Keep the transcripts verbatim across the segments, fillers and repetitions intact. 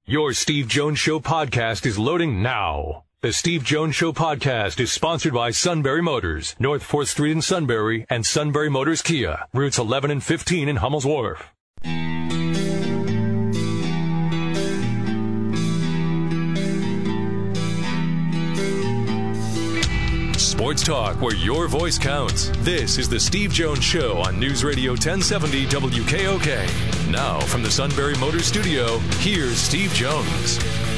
Your Steve Jones Show podcast is loading now. The Steve Jones Show podcast is sponsored by Sunbury Motors, North fourth Street in Sunbury, and Sunbury Motors Kia, routes eleven and fifteen in Hummel's Wharf. Sports talk where your voice counts. This is the Steve Jones Show on News Radio ten seventy W K O K. Now from the Sunbury Motors Studio, here's Steve Jones.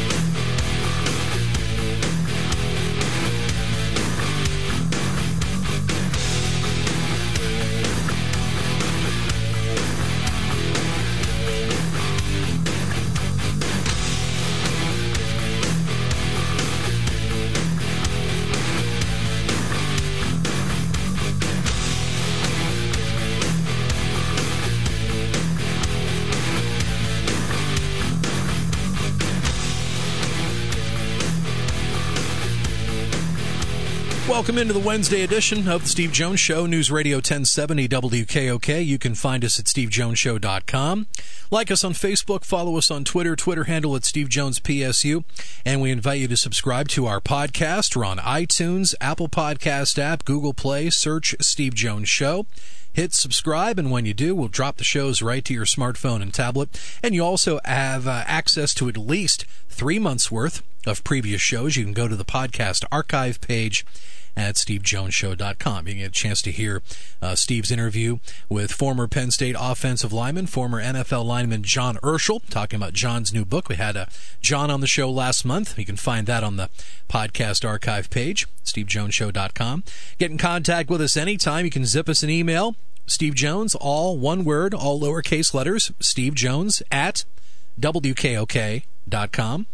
Welcome into the Wednesday edition of the Steve Jones Show, News Radio ten seventy W K O K. You can find us at steve jones show dot com. Like us on Facebook, follow us on Twitter, Twitter handle at Steve Jones P S U, and we invite you to subscribe to our podcast. We're on iTunes, Apple Podcast app, Google Play, search Steve Jones Show. Hit subscribe, and when you do, we'll drop the shows right to your smartphone and tablet. And you also have uh, access to at least three months' worth of previous shows. You can go to the podcast archive page at steve jones show dot com. You can get a chance to hear uh, Steve's interview with former Penn State offensive lineman, former N F L lineman John Urschel, talking about John's new book. We had uh, John on the show last month. You can find that on the podcast archive page, steve jones show dot com. Get in contact with us anytime. You can zip us an email, Steve Jones, all one word, all lowercase letters, Steve Jones at w k o k dot com.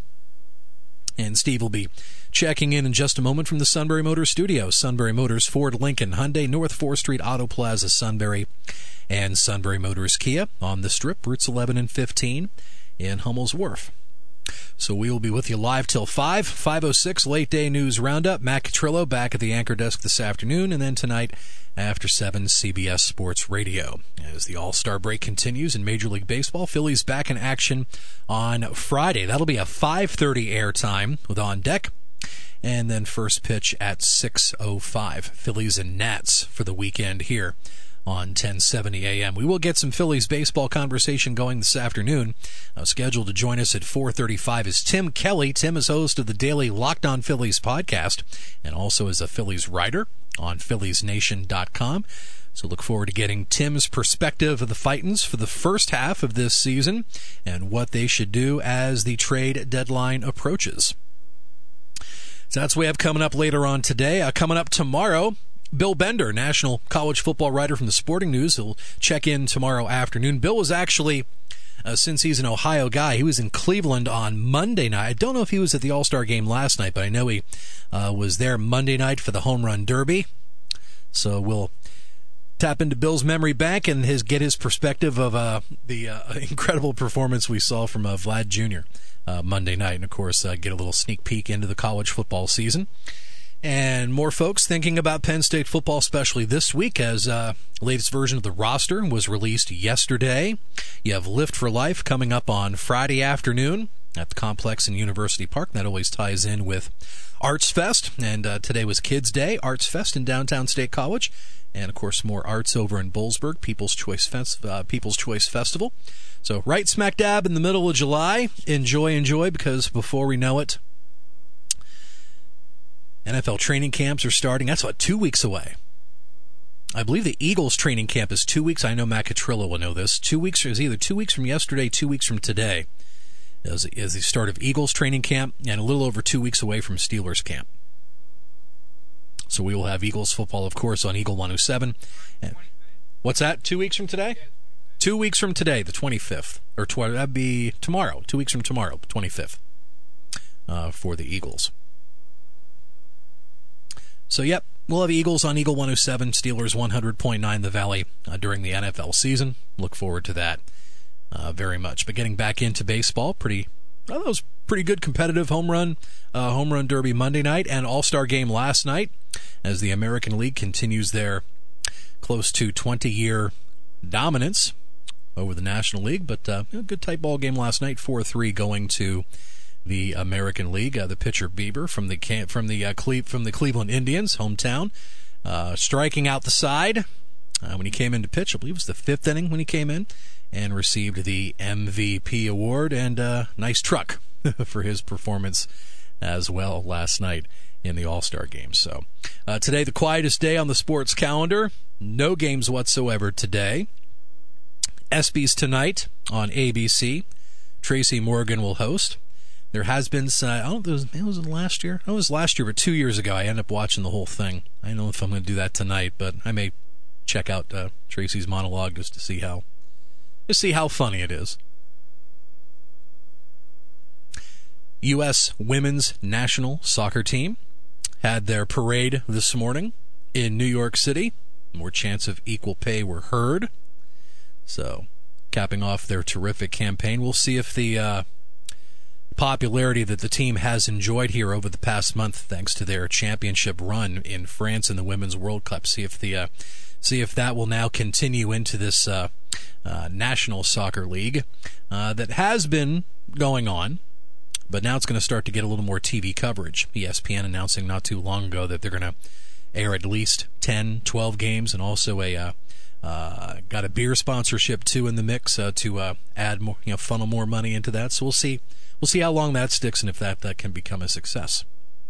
And Steve will be checking in in just a moment from the Sunbury Motors Studio. Sunbury Motors, Ford, Lincoln, Hyundai, North fourth Street, Auto Plaza, Sunbury, and Sunbury Motors Kia on the Strip, routes eleven and fifteen in Hummel's Wharf. So we will be with you live till five. five oh six, Late Day News Roundup. Matt Catrillo back at the anchor desk this afternoon, and then tonight after seven, C B S Sports Radio. As the All-Star break continues in Major League Baseball, Phillies back in action on Friday. That'll be a five thirty airtime with On Deck, and then first pitch at six oh five. Phillies and Nats for the weekend here on ten seventy A M. We will get some Phillies baseball conversation going this afternoon. Uh, scheduled to join us at four thirty-five is Tim Kelly. Tim is host of the daily Locked On Phillies podcast and also is a Phillies writer on phillies nation dot com. So look forward to getting Tim's perspective of the Fightins for the first half of this season and what they should do as the trade deadline approaches. So that's what we have coming up later on today. Uh, coming up tomorrow, Bill Bender, national college football writer from the Sporting News, will check in tomorrow afternoon. Bill was actually, uh, since he's an Ohio guy, he was in Cleveland on Monday night. I don't know if he was at the All-Star game last night, but I know he uh, was there Monday night for the Home Run Derby. So we'll tap into Bill's memory bank and his get his perspective of uh, the uh, incredible performance we saw from uh, Vlad Junior Uh, Monday night, and of course uh, get a little sneak peek into the college football season. And more folks thinking about Penn State football, especially this week, as uh, the latest version of the roster was released yesterday. You have Lift for Life coming up on Friday afternoon at the complex in University Park. That always ties in with Arts Fest, and uh, today was Kids Day, Arts Fest in downtown State College, and of course more arts over in Boalsburg, People's Choice Fest, uh, People's Choice Festival. So right smack dab in the middle of July. Enjoy, enjoy, because before we know it, N F L training camps are starting. That's what, two weeks away. I believe the Eagles training camp is two weeks. I know Matt Catrillo will know this. Two weeks is either two weeks from yesterday, two weeks from today is, is the start of Eagles training camp, and a little over two weeks away from Steelers camp. So we will have Eagles football, of course, on Eagle one oh seven. And what's that? Two weeks from today? Two weeks from today, the twenty-fifth. Or tw- that'd be tomorrow. Two weeks from tomorrow, the twenty-fifth, uh, for the Eagles. So, yep, we'll have Eagles on Eagle one oh seven, Steelers one hundred point nine The Valley uh, during the N F L season. Look forward to that uh, very much. But getting back into baseball, pretty well, that was pretty good competitive home run, uh, home run derby Monday night and All-Star game last night as the American League continues their close to twenty-year dominance over the National League. But uh, a good tight ball game last night, four three going to the American League. Uh, the pitcher Bieber from the from the uh, Cle- from the Cleveland Indians, hometown, uh, striking out the side uh, when he came in to pitch. I believe it was the fifth inning when he came in, and received the M V P award, and uh, nice truck for his performance as well last night in the All-Star game. So uh, today, the quietest day on the sports calendar. No games whatsoever today. ESPYs tonight on A B C. Tracy Morgan will host. There has been some, I don't know, was, was it last year? I was last year, but two years ago, I ended up watching the whole thing. I don't know if I'm going to do that tonight, but I may check out uh, Tracy's monologue just to see how, to see how funny it is. U S women's national soccer team had their parade this morning in New York City. More chants of equal pay were heard. So, capping off their terrific campaign. We'll see if the uh, popularity that the team has enjoyed here over the past month, thanks to their championship run in France in the Women's World Cup, see if the uh, see if that will now continue into this uh, uh, National Soccer League uh, that has been going on. But now it's going to start to get a little more T V coverage. E S P N announcing not too long ago that they're going to air at least ten, twelve games, and also a uh, uh, got a beer sponsorship too in the mix uh, to uh, add more, you know, funnel more money into that. So we'll see, we'll see how long that sticks and if that, that can become a success.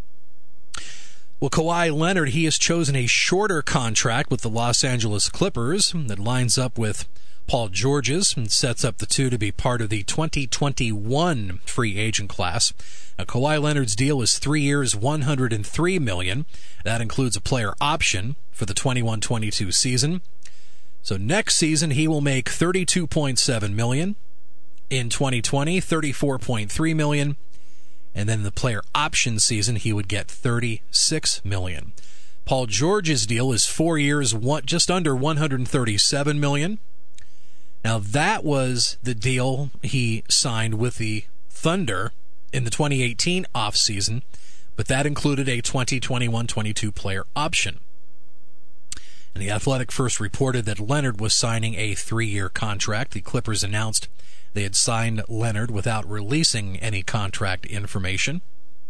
Well, Kawhi Leonard, he has chosen a shorter contract with the Los Angeles Clippers that lines up with Paul George's and sets up the two to be part of the twenty twenty-one free agent class. Now, Kawhi Leonard's deal is three years, one hundred three million dollars. That includes a player option for the twenty-one twenty-two season. So next season he will make thirty-two point seven million dollars. In twenty twenty, thirty-four point three million dollars. And then in the player option season he would get thirty-six million dollars. Paul George's deal is four years, one, just under one hundred thirty-seven million dollars. Now, that was the deal he signed with the Thunder in the twenty eighteen offseason, but that included a twenty twenty-one twenty-two player option. And The Athletic first reported that Leonard was signing a three-year contract. The Clippers announced they had signed Leonard without releasing any contract information.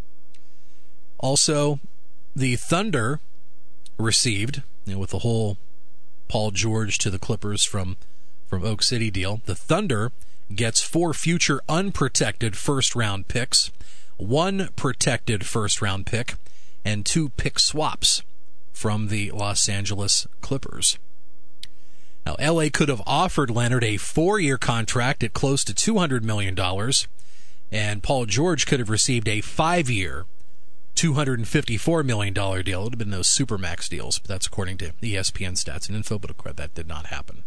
Also, the Thunder received, you know, with the whole Paul George to the Clippers from from Oak City deal, the Thunder gets four future unprotected first-round picks, one protected first-round pick, and two pick swaps from the Los Angeles Clippers. Now, L A could have offered Leonard a four-year contract at close to two hundred million dollars, and Paul George could have received a five-year, two hundred fifty-four million dollars deal. It would have been those Supermax deals, but that's according to E S P N stats and info, but that did not happen.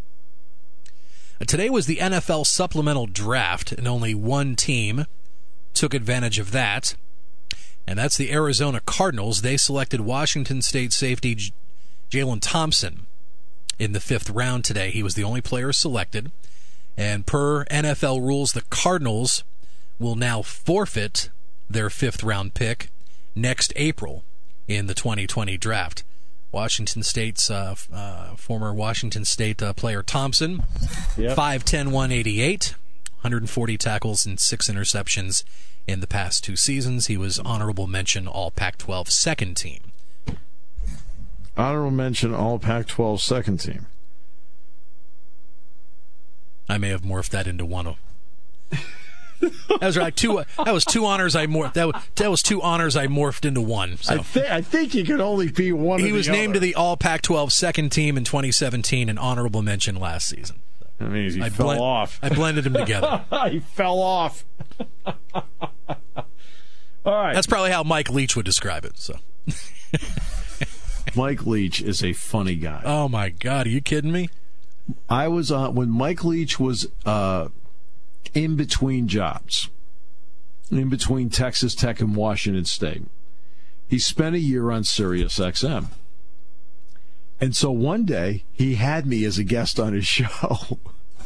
Today was the N F L supplemental draft, and only one team took advantage of that, and that's the Arizona Cardinals. They selected Washington State safety J- Jalen Thompson in the fifth round today. He was the only player selected, and per N F L rules, the Cardinals will now forfeit their fifth-round pick next April in the twenty twenty draft. Washington State's uh, uh, former Washington State uh, player Thompson, yep. five ten, one eighty-eight, one hundred forty tackles and six interceptions in the past two seasons. He was honorable mention All Pac twelve second team. Honorable mention All Pac twelve second team. I may have morphed that into one of. That was right. Two. That was two honors. I morphed. That was, that was two honors. I morphed into one. So. I, th- I think he could only be one. He of was the named other. to the All Pac twelve second team in twenty seventeen, and honorable mention last season. That means he I fell blend, off. I blended them together. He fell off. All right. That's probably how Mike Leach would describe it. So. Mike Leach is a funny guy. Oh my God! Are you kidding me? I was uh, when Mike Leach was uh, in between jobs. In between Texas Tech and Washington State. He spent a year on Sirius X M. And so one day, he had me as a guest on his show.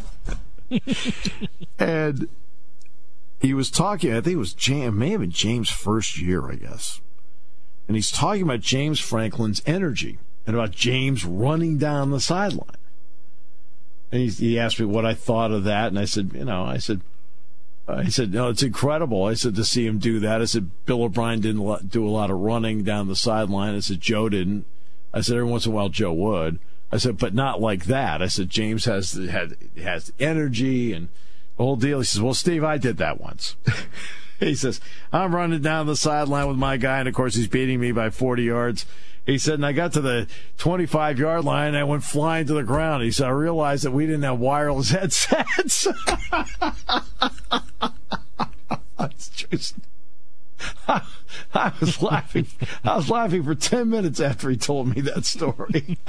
And he was talking, I think it was James, it may have been James' first year, I guess. And he's talking about James Franklin's energy and about James running down the sideline. And he, he asked me what I thought of that, and I said, you know, I said, I said, no, it's incredible. I said, to see him do that. I said, Bill O'Brien didn't do a lot of running down the sideline. I said, Joe didn't. I said, every once in a while Joe would. I said, but not like that. I said, James has has, has energy and the whole deal. He says, well, Steve, I did that once. He says, I'm running down the sideline with my guy, and, of course, he's beating me by forty yards. He said, and I got to the twenty-five-yard line, and I went flying to the ground. He said, I realized that we didn't have wireless headsets. It's just, I, I was laughing. I was laughing for ten minutes after he told me that story.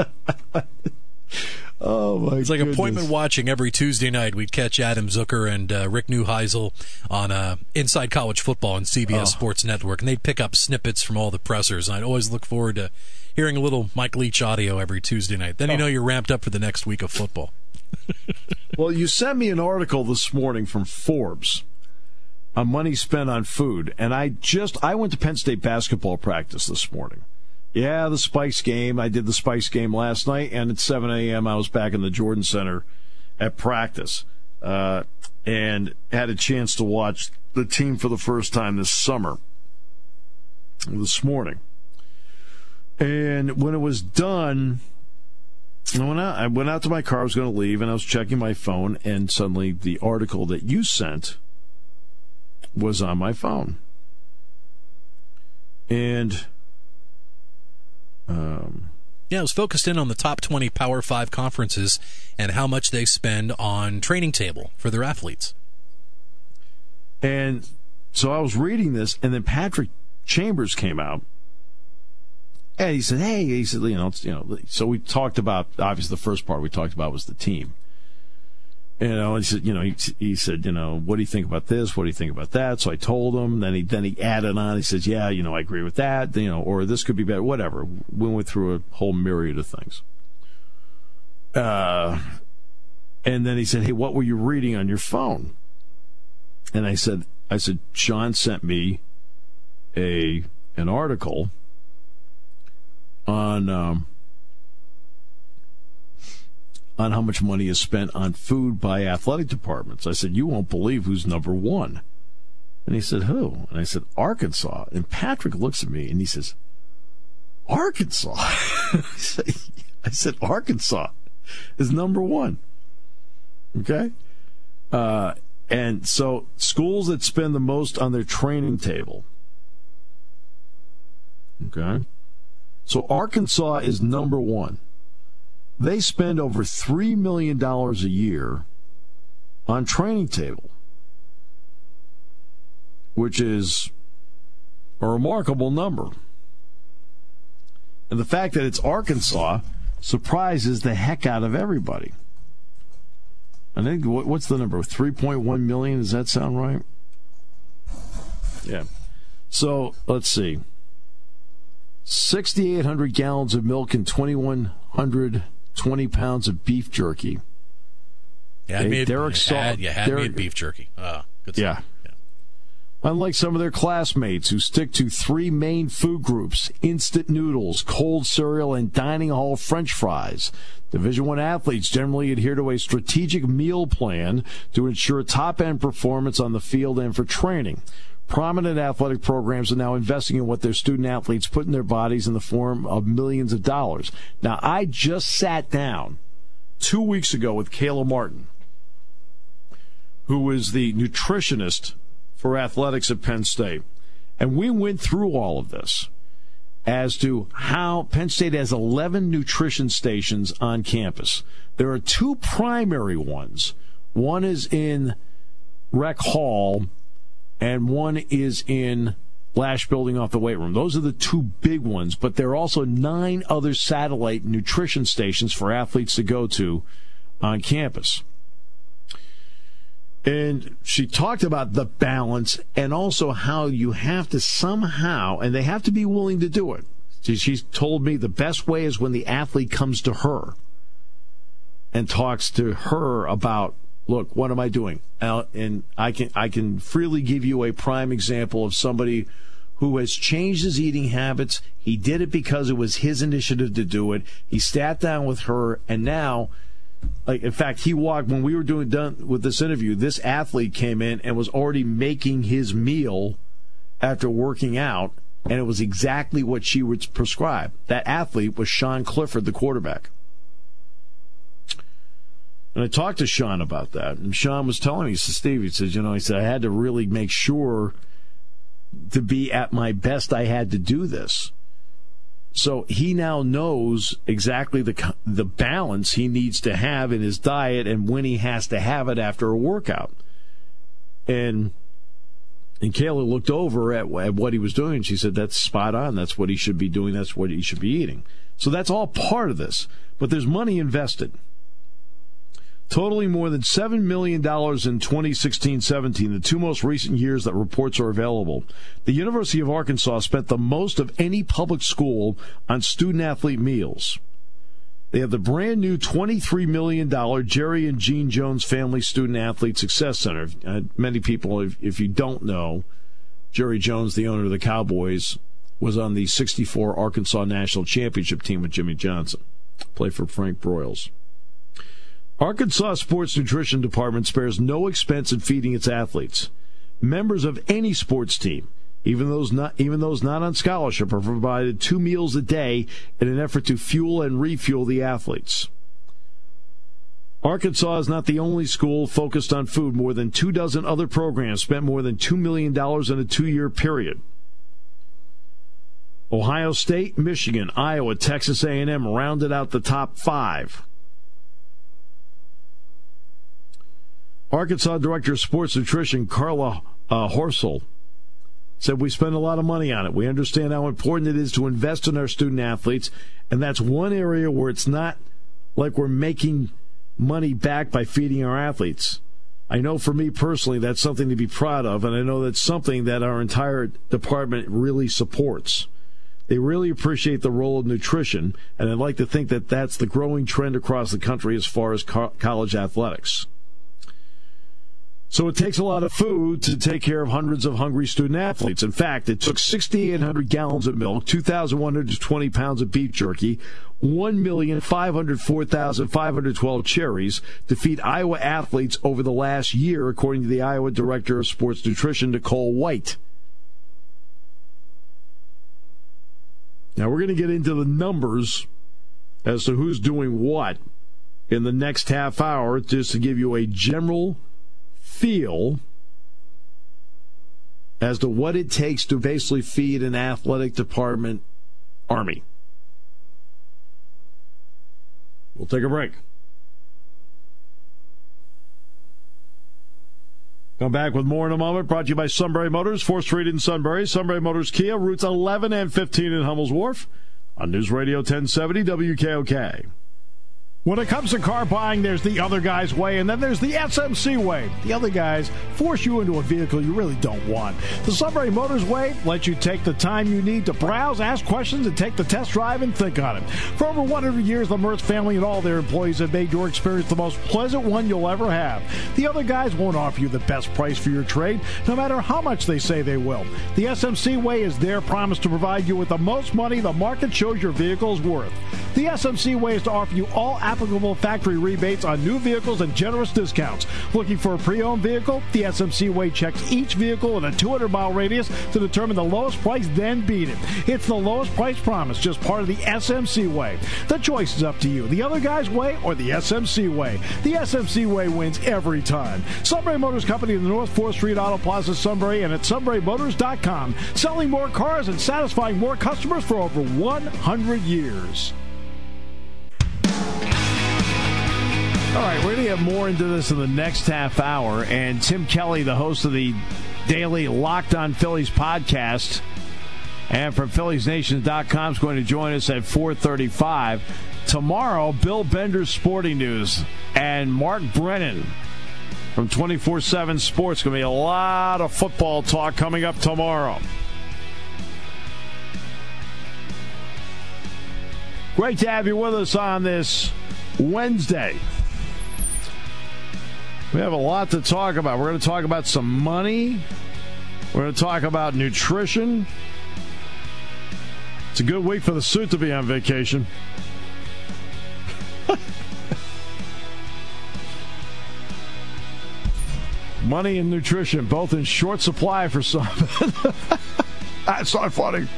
Oh, my It's like goodness. appointment watching every Tuesday night. We'd catch Adam Zucker and uh, Rick Neuheisel on uh, Inside College Football on C B S oh. Sports Network, and they'd pick up snippets from all the pressers. And I'd always look forward to hearing a little Mike Leach audio every Tuesday night. Then you know you're ramped up for the next week of football. Well, you sent me an article this morning from Forbes on money spent on food, and I just I went to Penn State basketball practice this morning. Yeah, the Spikes game. I did the Spikes game last night, and at seven a.m. I was back in the Jordan Center at practice uh, and had a chance to watch the team for the first time this summer, this morning. And when it was done, I went out, I went out to my car. I was going to leave, and I was checking my phone, and suddenly the article that you sent was on my phone. And... Um, yeah, it was focused in on the top twenty Power Five conferences and how much they spend on training table for their athletes. And so I was reading this, and then Patrick Chambers came out, and he said, "Hey," he said, "You know, it's, you know." So we talked about, obviously, the first part we talked about was the team. You know, and he said, you know, he, he said, you know, what do you think about this? What do you think about that? So I told him. Then he then he added on. He says, yeah, you know, I agree with that. You know, or this could be better. Whatever. We went through a whole myriad of things. Uh, and then he said, hey, what were you reading on your phone? And I said, I said, Sean sent me a an article on. Um, on how much money is spent on food by athletic departments. I said, you won't believe who's number one. And he said, who? And I said, Arkansas. And Patrick looks at me and he says, Arkansas? I said, Arkansas is number one. Okay? Uh, and so schools that spend the most on their training table. Okay? So Arkansas is number one. They spend over three million dollars a year on training table, which is a remarkable number. And the fact that it's Arkansas surprises the heck out of everybody. I think, what's the number? three point one million dollars? Does that sound right? Yeah. So, let's see. six thousand eight hundred gallons of milk and two thousand one hundred twenty pounds of beef jerky. Yeah, I hey, made, Derek you saw, had, you had Derek, me at beef jerky. Oh, good stuff. Yeah. yeah. Unlike some of their classmates who stick to three main food groups, instant noodles, cold cereal, and dining hall French fries, Division I athletes generally adhere to a strategic meal plan to ensure top-end performance on the field and for training. Prominent athletic programs are now investing in what their student-athletes put in their bodies in the form of millions of dollars. Now, I just sat down two weeks ago with Kayla Martin, who is the nutritionist for athletics at Penn State, and we went through all of this as to how Penn State has eleven nutrition stations on campus. There are two primary ones. One is in Rec Hall, and one is in Lash Building off the weight room. Those are the two big ones, but there are also nine other satellite nutrition stations for athletes to go to on campus. And she talked about the balance and also how you have to somehow, and they have to be willing to do it. She, she's told me the best way is when the athlete comes to her and talks to her about, look, what am I doing? Uh, and I can I can freely give you a prime example of somebody who has changed his eating habits. He did it because it was his initiative to do it. He sat down with her, and now Like, in fact, he walked, when we were doing done with this interview, this athlete came in and was already making his meal after working out, and it was exactly what she would prescribe. That athlete was Sean Clifford, the quarterback. And I talked to Sean about that, and Sean was telling me, he said, Steve, he says, you know, he said, I had to really make sure to be at my best I had to do this. So he now knows exactly the the balance he needs to have in his diet and when he has to have it after a workout. And and Kayla looked over at, at what he was doing, and she said, that's spot on. That's what he should be doing. That's what he should be eating. So that's all part of this. But there's money invested. Totaling more than seven million dollars in twenty sixteen seventeen, the two most recent years that reports are available. The University of Arkansas spent the most of any public school on student-athlete meals. They have the brand-new twenty-three million dollars Jerry and Jean Jones Family Student-Athlete Success Center. Uh, many people, if, if you don't know, Jerry Jones, the owner of the Cowboys, was on the sixty-four Arkansas National Championship team with Jimmy Johnson. Played for Frank Broyles. Arkansas Sports Nutrition Department spares no expense in feeding its athletes. Members of any sports team, even those not even those not on scholarship, are provided two meals a day in an effort to fuel and refuel the athletes. Arkansas is not the only school focused on food. More than two dozen other programs spent more than two million dollars in a two-year period. Ohio State, Michigan, Iowa, Texas A and M rounded out the top five. Arkansas Director of Sports Nutrition, Carla uh, Horsel, said, we spend a lot of money on it. We understand how important it is to invest in our student athletes, and that's one area where it's not like we're making money back by feeding our athletes. I know for me personally that's something to be proud of, and I know that's something that our entire department really supports. They really appreciate the role of nutrition, and I'd like to think that that's the growing trend across the country as far as co- college athletics. So it takes a lot of food to take care of hundreds of hungry student athletes. In fact, it took six thousand eight hundred gallons of milk, two thousand one hundred twenty pounds of beef jerky, one million five hundred four thousand five hundred twelve cherries to feed Iowa athletes over the last year, according to the Iowa Director of Sports Nutrition, Nicole White. Now, we're going to get into the numbers as to who's doing what in the next half hour, just to give you a general feel as to what it takes to basically feed an athletic department army. We'll take a break. Come back with more in a moment. Brought to you by Sunbury Motors, fourth Street in Sunbury. Sunbury Motors Kia, routes eleven and fifteen in Hummel's Wharf. On News Radio ten seventy W K O K. When it comes to car buying, there's the other guy's way, and then there's the S M C way. The other guys force you into a vehicle you really don't want. The Sunbury Motors way lets you take the time you need to browse, ask questions, and take the test drive and think on it. For over one hundred years, the Mertz family and all their employees have made your experience the most pleasant one you'll ever have. The other guys won't offer you the best price for your trade, no matter how much they say they will. The S M C way is their promise to provide you with the most money the market shows your vehicle is worth. The S M C way is to offer you all applicable factory rebates on new vehicles and generous discounts. Looking for a pre-owned vehicle? The S M C way checks each vehicle in a two hundred mile radius to determine the lowest price, then beat it. It's the lowest price promise, just part of the S M C way. The choice is up to you. The other guy's way or the S M C way. The S M C way wins every time. Sunbury Motors Company in the North fourth Street Auto Plaza, Sunbury, and at sunbury motors dot com. Selling more cars and satisfying more customers for over one hundred years. All right, we're going to get more into this in the next half hour, and Tim Kelly, the host of the daily Locked On Phillies podcast, and from Phillies Nation dot com is going to join us at four thirty-five. Tomorrow, Bill Bender's Sporting News and Mark Brennan from twenty-four seven Sports. Going to be a lot of football talk coming up tomorrow. Great to have you with us on this Wednesday. We have a lot to talk about. We're going to talk about some money. We're going to talk about nutrition. It's a good week for the suit to be on vacation. Money and nutrition, both in short supply for some. That's not funny.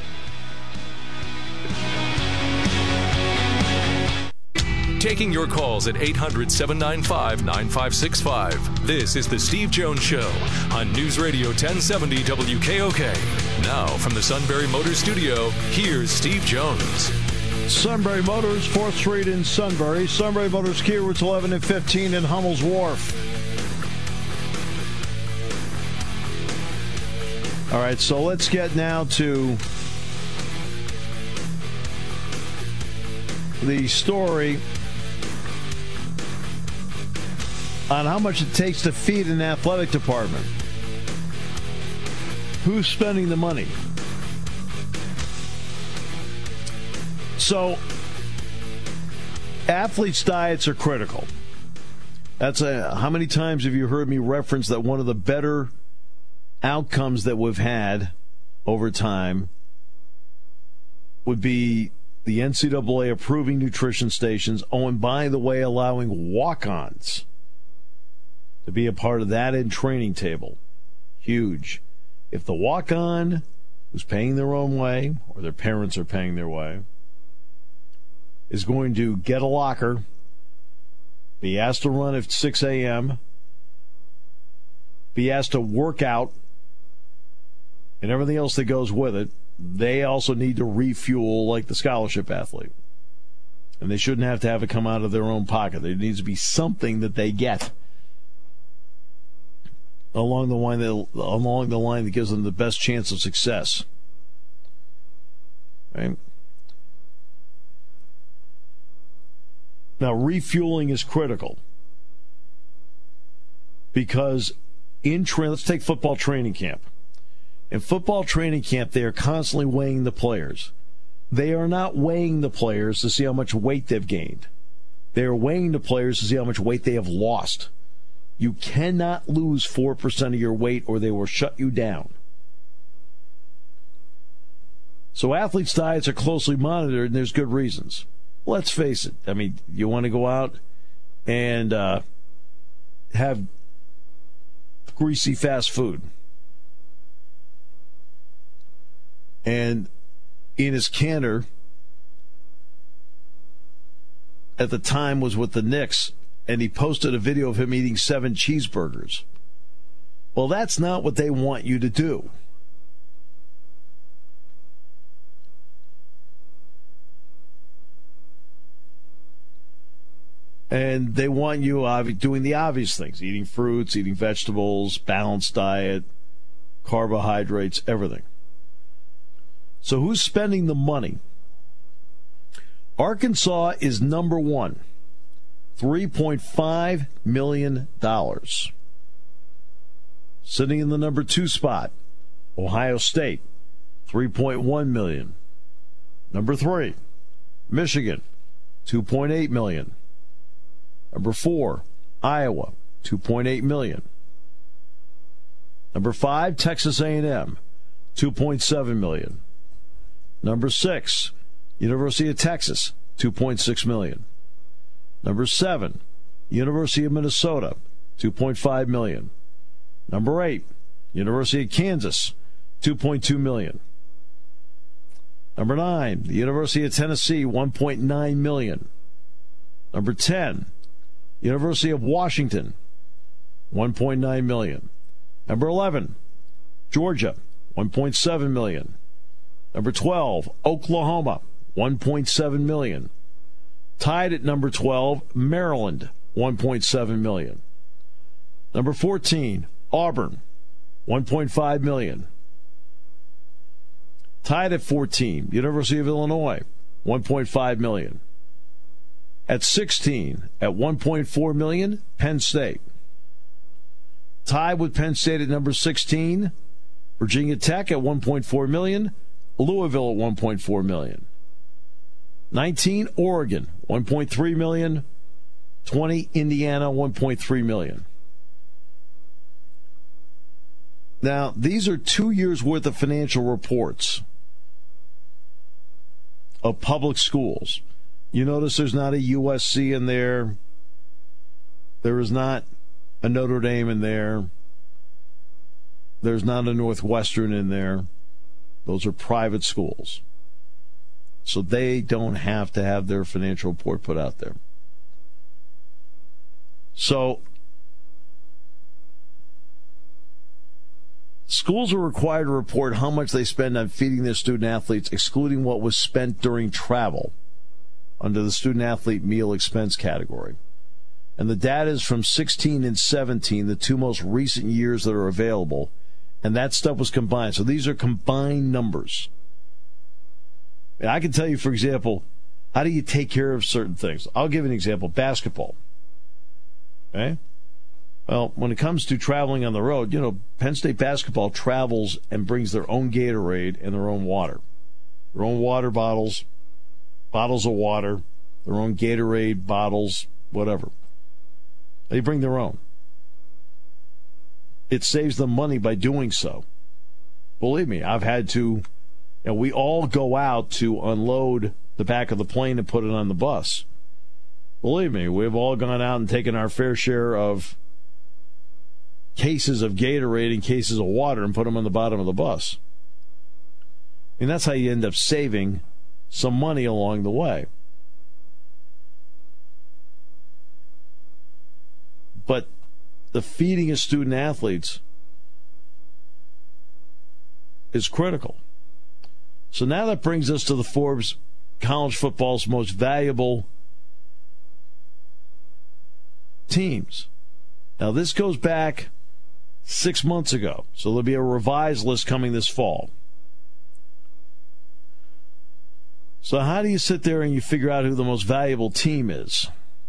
Taking your calls at eight hundred, seven nine five, nine five six five. This is The Steve Jones Show on News Radio ten seventy W K O K. Now, from the Sunbury Motors Studio, here's Steve Jones. Sunbury Motors, fourth Street in Sunbury. Sunbury Motors Kia, routes eleven and fifteen in Hummel's Wharf. All right, so let's get now to the story on how much it takes to feed an athletic department. Who's spending the money? So, athletes' diets are critical. That's a, how many times have you heard me reference that one of the better outcomes that we've had over time would be the N C double A approving nutrition stations, oh, and by the way, allowing walk-ons to be a part of that in training table. Huge. If the walk-on who's paying their own way, or their parents are paying their way, is going to get a locker, be asked to run at six a.m., be asked to work out, and everything else that goes with it, they also need to refuel like the scholarship athlete. And they shouldn't have to have it come out of their own pocket. There needs to be something that they get along the line that, along the line that gives them the best chance of success. Right? Now, refueling is critical because in tra- let's take football training camp. In football training camp, they are constantly weighing the players. They are not weighing the players to see how much weight they've gained. They are weighing the players to see how much weight they have lost. You cannot lose four percent of your weight or they will shut you down. So athletes' diets are closely monitored, and there's good reasons. Let's face it. I mean, you want to go out and uh, have greasy fast food. And Enes Kanter, at the time, was with the Knicks, and he posted a video of him eating seven cheeseburgers. Well, that's not what they want you to do. And they want you doing the obvious things, eating fruits, eating vegetables, balanced diet, carbohydrates, everything. So who's spending the money? Arkansas is number one, three point five million dollars. Sitting in the number two spot, Ohio State, three point one million dollars. Number three, Michigan, two point eight million dollars. Number four, Iowa, two point eight million dollars. Number five, Texas A and M, two point seven million dollars. Number six, University of Texas, two point six million dollars. Number seven, University of Minnesota, two point five million dollars. Number eight, University of Kansas, two point two million dollars. Number nine, the University of Tennessee, one point nine million dollars. Number ten, University of Washington, one point nine million dollars. Number eleven, Georgia, one point seven million dollars. Number twelve, Oklahoma, one point seven million dollars. Tied at number twelve, Maryland, one point seven million dollars. Number fourteen, Auburn, one point five million dollars. Tied at fourteen, University of Illinois, one point five million dollars. At sixteen, at one point four million dollars, Penn State. Tied with Penn State at number sixteen, Virginia Tech at one point four million dollars. Louisville at one point four million dollars. nineteen, Oregon, one point three million dollars. twenty, Indiana, one point three million dollars. Now, these are two years' worth of financial reports of public schools. You notice there's not a U S C in there. There is not a Notre Dame in there. there's not a Northwestern in there. Those are private schools. So they don't have to have their financial report put out there. So schools are required to report how much they spend on feeding their student athletes, excluding what was spent during travel under the student athlete meal expense category. And the data is from sixteen and seventeen, the two most recent years that are available. And that stuff was combined. So these are combined numbers. And I can tell you, for example, how do you take care of certain things? I'll give an example. Basketball. Okay? Well, when it comes to traveling on the road, you know, Penn State basketball travels and brings their own Gatorade and their own water. Their own water bottles, bottles of water, their own Gatorade bottles, whatever. They bring their own. It saves them money by doing so. Believe me, I've had to, you know, we all go out to unload the back of the plane and put it on the bus. Believe me, we've all gone out and taken our fair share of cases of Gatorade and cases of water and put them on the bottom of the bus. And that's how you end up saving some money along the way. But the feeding of student athletes is critical. So now that brings us to the Forbes college football's most valuable teams. Now, this goes back six months ago, so there'll be a revised list coming this fall. So how do you sit there and you figure out who the most valuable team is?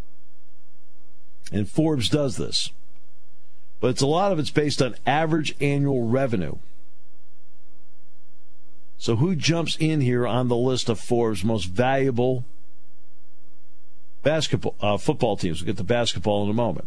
And Forbes does this. But it's a lot of it's based on average annual revenue. So who jumps in here on the list of Forbes' most valuable basketball uh, football teams? We'll get to basketball in a moment.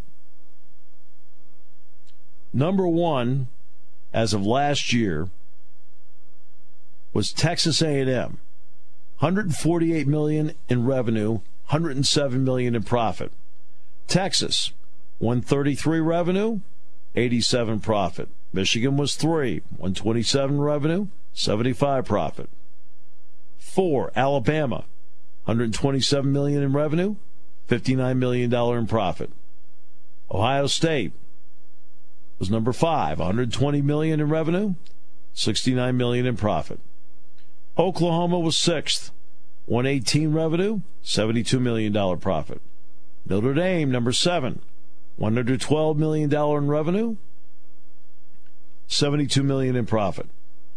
Number one, as of last year, was Texas A and M. one hundred forty-eight million dollars in revenue, one hundred seven million dollars in profit. Texas, one hundred thirty-three revenue, eighty-seven profit. Michigan was three, one hundred twenty-seven revenue, seventy-five profit. Four, Alabama, one hundred twenty-seven million dollars in revenue, fifty-nine million dollars in profit. Ohio State was number five, one hundred twenty million dollars in revenue, sixty-nine million dollars in profit. Oklahoma was sixth, one hundred eighteen revenue, seventy-two million dollars profit. Notre Dame, number seven, one hundred twelve million dollars in revenue, seventy-two million dollars in profit.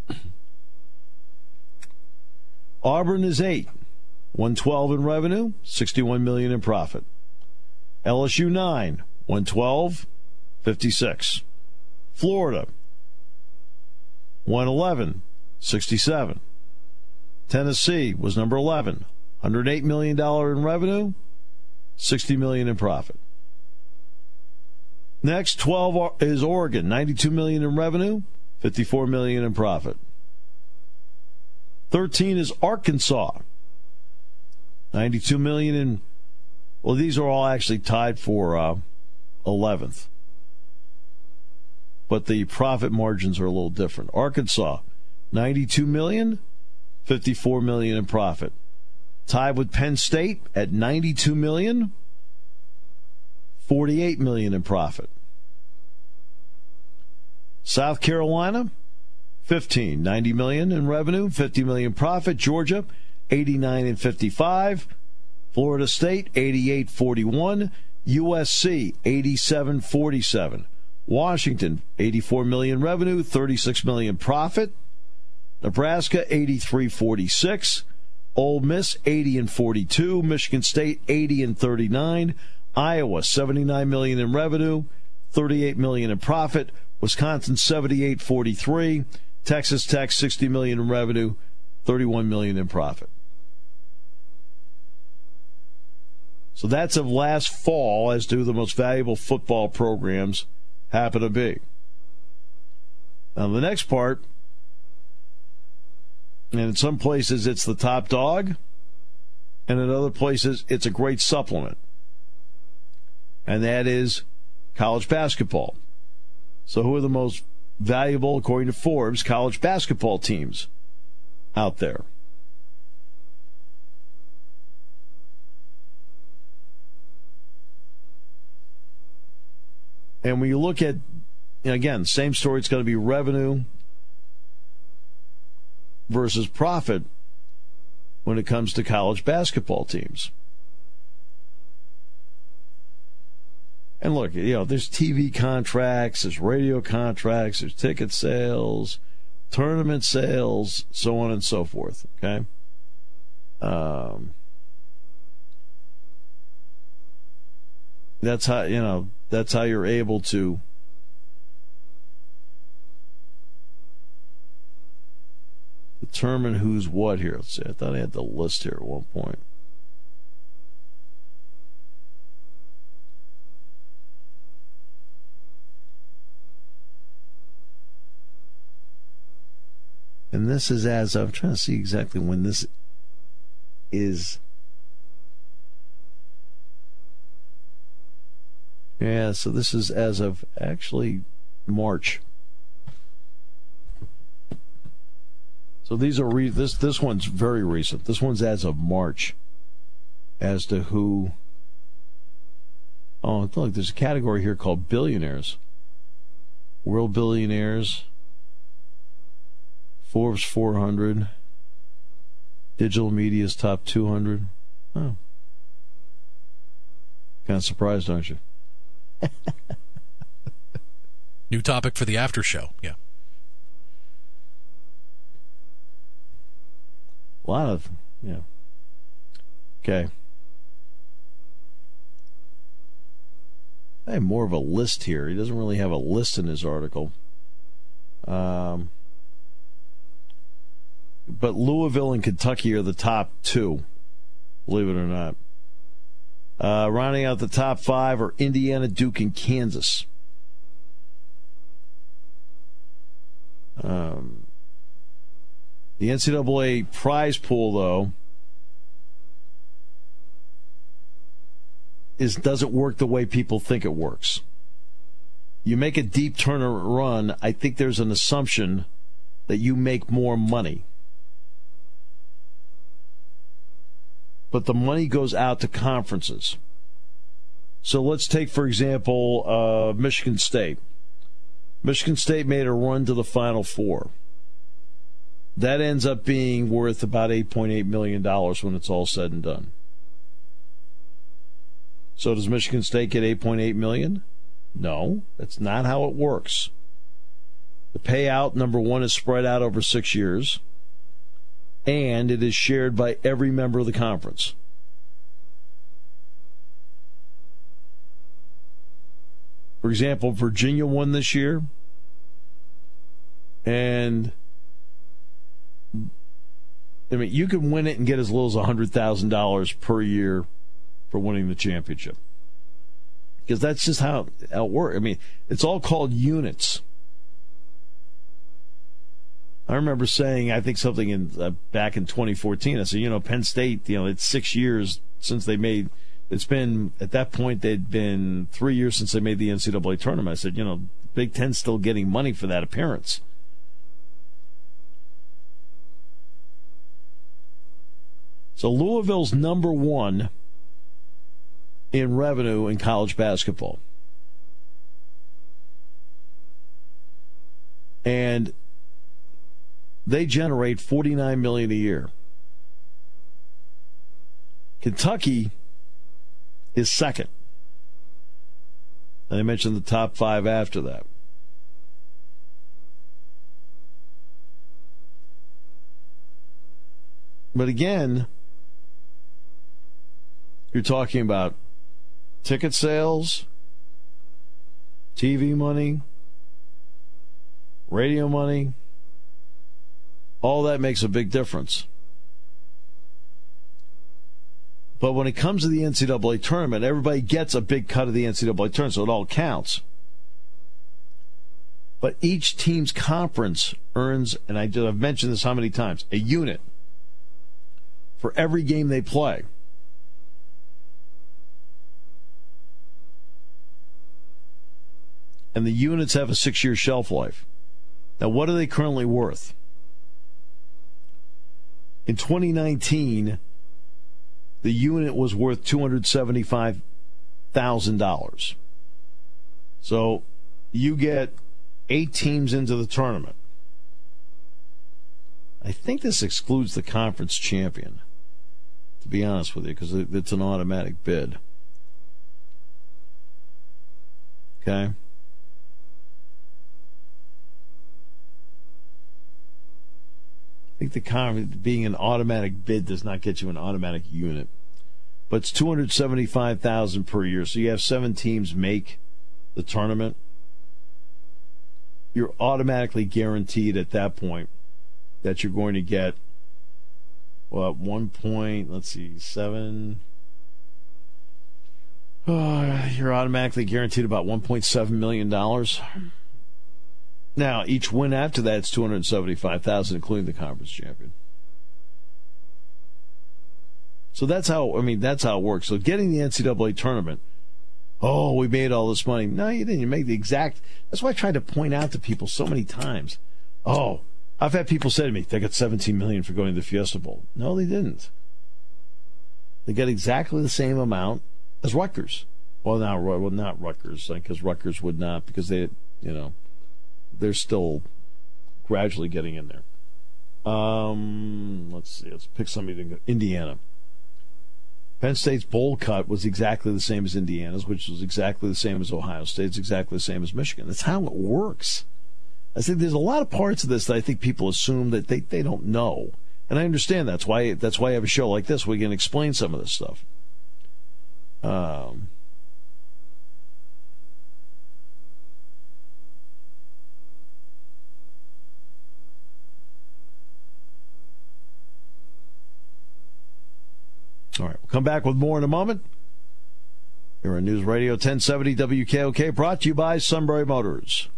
Auburn is eight, one hundred twelve in revenue, sixty-one million dollars in profit. L S U nine, one hundred twelve, fifty-six. Florida, one hundred eleven, sixty-seven. Tennessee was number eleven, one hundred eight million dollars in revenue, sixty million dollars in profit. Next, twelve is Oregon, ninety-two million dollars in revenue, fifty-four million dollars in profit. thirteen is Arkansas, ninety-two million dollars in, well, these are all actually tied for uh, eleventh. But the profit margins are a little different. Arkansas, ninety-two million dollars, fifty-four million dollars in profit. Tied with Penn State at ninety-two million dollars, forty-eight million dollars in profit. South Carolina, fifteen, ninety million dollars in revenue, fifty million dollars in profit. Georgia, eighty-nine and fifty-five. Florida State, eighty-eight forty-one. U S C, eighty-seven forty-seven. Washington, eighty-four million dollars revenue, thirty-six million dollars profit. Nebraska, eighty-three forty-six. Ole Miss, eighty and forty-two. Michigan State, eighty and thirty-nine. Iowa, seventy-nine million dollars in revenue, thirty-eight million dollars in profit. Wisconsin, seventy-eight forty-three. Texas Tech, sixty million dollars in revenue, thirty-one million dollars in profit. So that's of last fall as to the most valuable football programs happen to be. Now, the next part, and in some places it's the top dog, and in other places it's a great supplement. And that is college basketball. So who are the most valuable, according to Forbes, college basketball teams out there. And when you look at, again, same story, it's going to be revenue versus profit when it comes to college basketball teams. And look, you know, there's T V contracts, there's radio contracts, there's ticket sales, tournament sales, so on and so forth, okay? Um, that's how, you know, that's how you're able to determine who's what here. Let's see, I thought I had the list here at one point. And this is as of, I'm trying to see exactly when this is. Yeah, so this is as of actually March. So these are re- this this one's very recent. This one's as of March, as to who. Oh, look, there's a category here called billionaires. World billionaires. Forbes four hundred. Digital Media's top two hundred. Oh. Kind of surprised, aren't you? New topic for the after show. Yeah. A lot of, yeah. Okay. I have more of a list here. He doesn't really have a list in his article. Um, but Louisville and Kentucky are the top two, believe it or not. Uh, rounding out the top five are Indiana, Duke, and Kansas. Um, the N C double A prize pool, though, is doesn't work the way people think it works. You make a deep tournament run, I think there's an assumption that you make more money. But the money goes out to conferences. So let's take, for example, uh, Michigan State. Michigan State made a run to the Final Four. That ends up being worth about eight point eight million dollars when it's all said and done. So does Michigan State get eight point eight million dollars? No, that's not how it works. The payout, number one, is spread out over six years. And it is shared by every member of the conference. For example, Virginia won this year, and I mean, you can win it and get as little as one hundred thousand dollars per year for winning the championship. Because that's just how, how it works. I mean, it's all called units. I remember saying, I think something in uh, back in twenty fourteen, I said, you know, Penn State, you know, it's six years since they made, it's been, at that point, they'd been three years since they made the N C double A tournament. I said, you know, Big Ten's still getting money for that appearance. So Louisville's number one in revenue in college basketball. And they generate forty-nine million dollars a year. Kentucky is second. And I mentioned the top five after that. But again, you're talking about ticket sales, T V money, radio money. All that makes a big difference. But when it comes to the N C double A tournament, everybody gets a big cut of the N C double A tournament, so it all counts. But each team's conference earns, and I did, I've mentioned this how many times, a unit for every game they play. And the units have a six-year shelf life. Now, what are they currently worth? In twenty nineteen, the unit was worth two hundred seventy-five thousand dollars. So you get eight teams into the tournament. I think this excludes the conference champion, to be honest with you, because it's an automatic bid. Okay? I think the conference being an automatic bid does not get you an automatic unit. But it's two hundred seventy-five thousand dollars per year. So you have seven teams make the tournament. You're automatically guaranteed at that point that you're going to get, well, one point, let's see, seven. Oh, you're automatically guaranteed about one point seven million dollars. Now, each win after that is two hundred seventy-five thousand dollars, including the conference champion. So that's how, I mean, that's how it works. So getting the N C double A tournament, oh, we made all this money. No, you didn't. You make the exact, that's why I tried to point out to people so many times. Oh, I've had people say to me, they got seventeen million dollars for going to the Fiesta Bowl. No, they didn't. They got exactly the same amount as Rutgers. Well, not, well, not Rutgers, because Rutgers would not, because they, you know, they're still gradually getting in there. Um, let's see. Let's pick somebody. Indiana. Penn State's bowl cut was exactly the same as Indiana's, which was exactly the same as Ohio State's, exactly the same as Michigan. That's how it works. I think there's a lot of parts of this that I think people assume that they, they don't know. And I understand that's why that's why I have a show like this. We can explain some of this stuff. Um, all right, we'll come back with more in a moment. Here on News Radio ten seventy W K O K, brought to you by Sunbury Motors.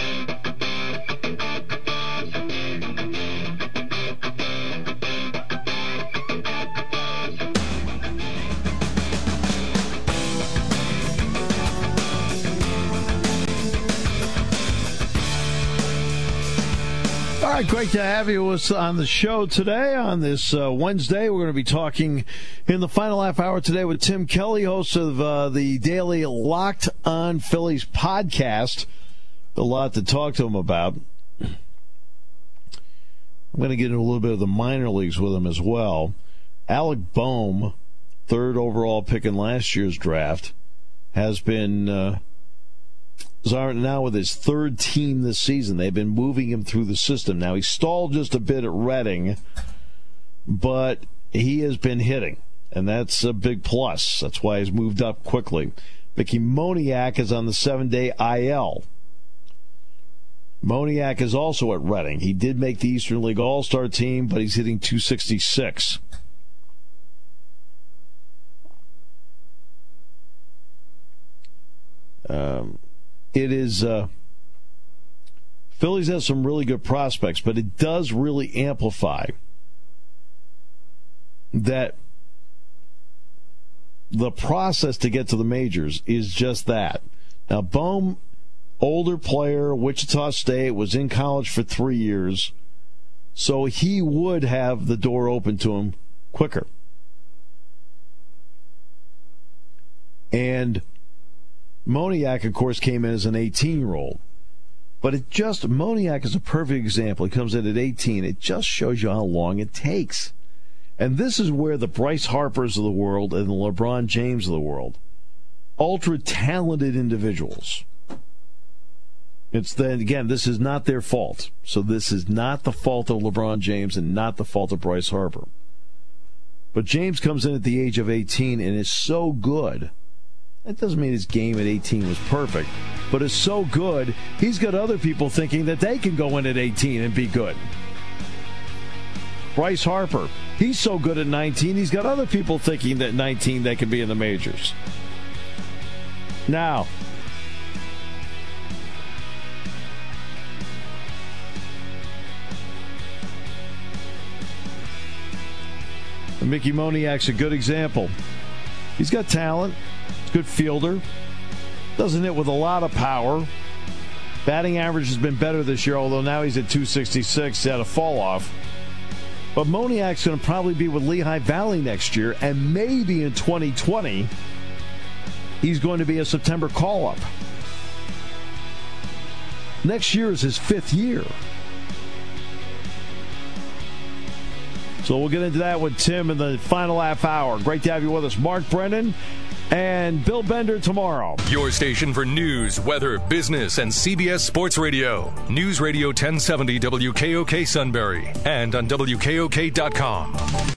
All right, great to have you with us on the show today. On this uh, Wednesday, we're going to be talking in the final half hour today with Tim Kelly, host of uh, the daily Locked On Phillies podcast. A lot to talk to him about. I'm going to get into a little bit of the minor leagues with him as well. Alec Bohm, third overall pick in last year's draft, has been uh, now with his third team this season. They've been moving him through the system. Now, he stalled just a bit at Reading, but he has been hitting, and that's a big plus. That's why he's moved up quickly. Mickey Moniak is on the seven-day I L. Moniak is also at Reading. He did make the Eastern League All-Star team, but he's hitting two sixty-six. Um, it is, uh, Phillies have some really good prospects, but it does really amplify that the process to get to the majors is just that. Now, Bohm, older player, Wichita State, was in college for three years, so he would have the door open to him quicker. And Moniak, of course, came in as an eighteen-year-old. But it just, Moniak is a perfect example. He comes in at eighteen. It just shows you how long it takes. And this is where the Bryce Harpers of the world and the LeBron James of the world, ultra-talented individuals. It's then, again, this is not their fault. So this is not the fault of LeBron James and not the fault of Bryce Harper. But James comes in at the age of eighteen and is so good. That doesn't mean his game at eighteen was perfect, but it's so good, he's got other people thinking that they can go in at eighteen and be good. Bryce Harper, he's so good at nineteen, he's got other people thinking that nineteen they can be in the majors. Now, Mickey Moniak's a good example. He's got talent. Good fielder. Doesn't hit with a lot of power. Batting average has been better this year, although now he's at two sixty-six. He had a fall off. But Moniak's going to probably be with Lehigh Valley next year, and maybe in twenty twenty, he's going to be a September call-up. Next year is his fifth year. So we'll get into that with Tim in the final half hour. Great to have you with us, Mark Brennan and Bill Bender tomorrow. Your station for news, weather, business, and C B S Sports Radio. News Radio ten seventy W K O K Sunbury and on W K O K dot com.